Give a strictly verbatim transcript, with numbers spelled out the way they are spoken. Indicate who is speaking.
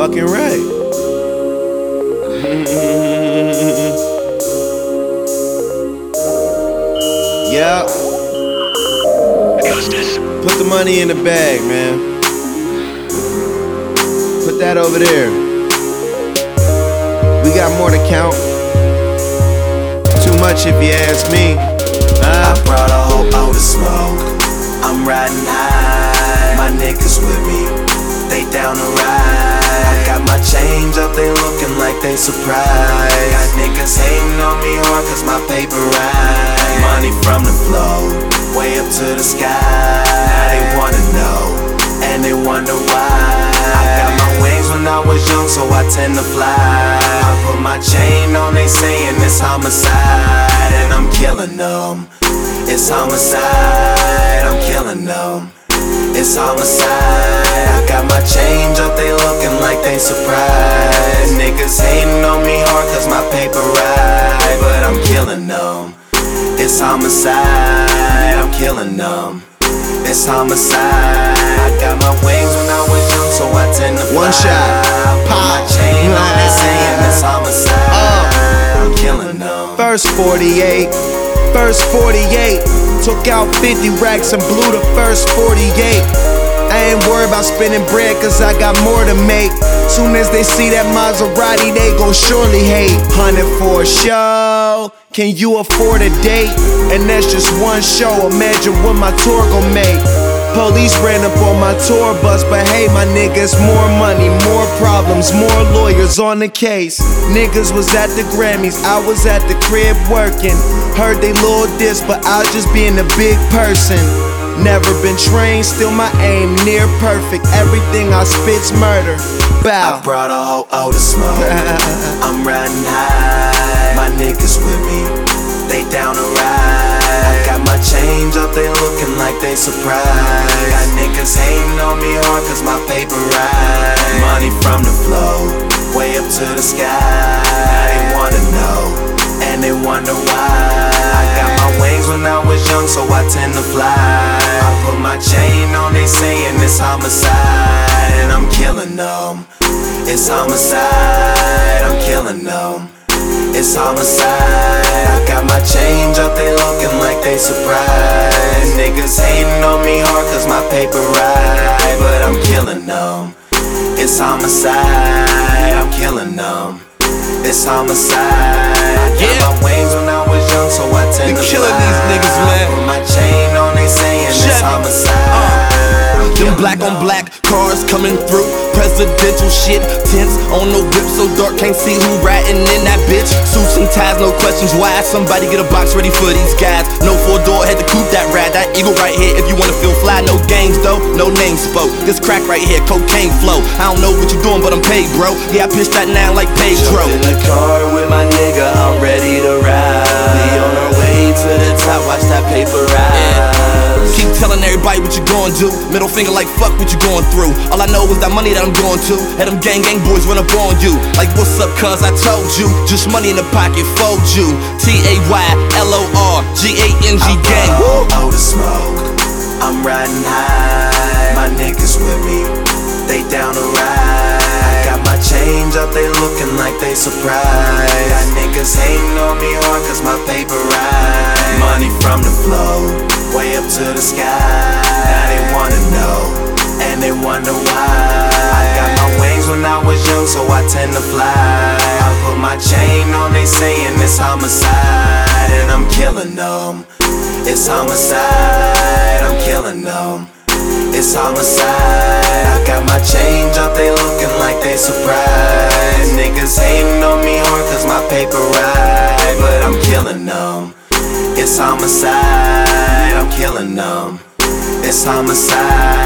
Speaker 1: fucking right. Yeah. Put the money in the bag, man. Put that over there. We got more to count. Too much if you ask me.
Speaker 2: Uh. I brought a whole boat of smoke. I'm riding high. My niggas with me, they down to ride. I got my change up, they looking like they surprised. Got niggas hating on me hard cause my paper right. Money from the flow, way up to the sky. Now they wanna know, and they wonder why. I got my wings when I was young, so I tend to fly. I put my chain on, they saying it's homicide, and I'm killing them. It's homicide, I'm killing them. It's homicide. I got my change up, they looking like they surprised. Niggas hating on me hard cause my paper right, but I'm killing them. It's homicide, I'm killing them. It's homicide. I got my wings when I was young, so I tend to fly.
Speaker 1: One shot,
Speaker 2: pop my chain on, they saying it's homicide. uh, I'm killing them.
Speaker 1: First forty-eight, first forty-eight. Took out fifty racks and blew the first forty-eight. I ain't worried about spending bread cause I got more to make. Soon as they see that Maserati, they gon' surely hate. Hundred for a show, can you afford a date? And that's just one show, imagine what my tour gon' make. Police ran up on my tour bus, but hey my niggas, more money, more problems, more lawyers on the case. Niggas was at the Grammys, I was at the crib working. Heard they little diss, but I was just being a big person. Never been trained, still my aim near perfect. Everything I spit's murder. Bow.
Speaker 2: I brought a whole O of smoke. I'm riding high. My niggas with me, they down to ride. I got my change up, they looking like they surprised. Got niggas hating on me hard cause my paper right. Money from the flow, way up to the sky. Now they wanna know, and they wonder why. I got my wings when I was young, so I tend to fly. I put my chain on, they saying it's homicide, and I'm killing them. It's homicide, I'm killing them. It's homicide. I got my change up, they looking like they surprised. Niggas hating on me hard cause my paper right, but I'm killing them. It's homicide, I'm killing them. It's homicide. I got yeah. my wings when I was young, so I tend
Speaker 3: they
Speaker 2: to
Speaker 3: killing
Speaker 2: fly.
Speaker 3: these niggas, man.
Speaker 2: I put my chain on, they saying Chevy. It's homicide. Uh.
Speaker 3: Them black on black cars coming through, presidential shit, tents on the whip so dark can't see who riding in that bitch. Suits and ties, no questions why. Somebody get a box ready for these guys. No four door, had to coupe that ride. That eagle right here if you wanna feel fly. No games though, no names spoke. This crack right here, cocaine flow. I don't know what you doing, but I'm paid, bro. Yeah, I pitched that now like Pedro.
Speaker 2: Jump in the car with my nigga, I'm ready to ride. We on our way to the top, watch that paper ride.
Speaker 3: Keep telling everybody what you gon' do. Middle finger like fuck what you going through. All I know is that money that I'm going to. And them gang gang boys run up on you. Like what's up cuz I told you. Just money in the pocket, fold you. T A Y L O R G A N G gang.
Speaker 2: Woo! O to smoke, I'm riding high. My niggas with me, they down to ride. I got my change up, they looking like they surprised. Got niggas hating on me hard cause my paper right. Money from the flow, way up to the sky. Now they wanna know, and they wonder why. I got my wings when I was young, so I tend to fly. I put my chain on, they saying it's homicide, and I'm killing them. It's homicide, I'm killing them. It's homicide. I got my change up, they looking like they surprised. Niggas hating on me hard cause my paper right, but I'm killing them. It's homicide, I'm killing them. It's homicide.